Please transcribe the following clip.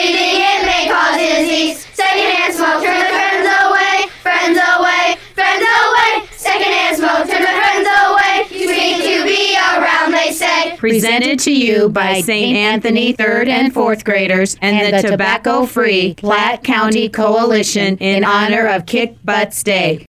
Breathing in may cause disease. Secondhand smoke turns our friends away. Friends away. Friends away. Secondhand smoke turns our friends away. You need to be around, they say. Presented to you by St. Anthony 3rd and 4th graders and the Tobacco Free Platte County Coalition in honor of Kick Butts Day.